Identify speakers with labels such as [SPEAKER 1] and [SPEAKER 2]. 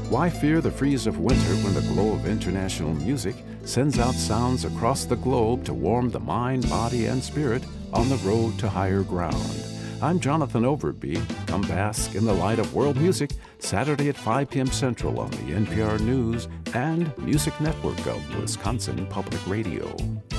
[SPEAKER 1] Why fear the freeze of winter when the glow of international music sends out sounds across the globe to warm the mind, body, and spirit on the road to higher ground? I'm Jonathan Overby. Come bask in the light of world music Saturday at 5 p.m. Central on the NPR News and Music Network of Wisconsin Public Radio.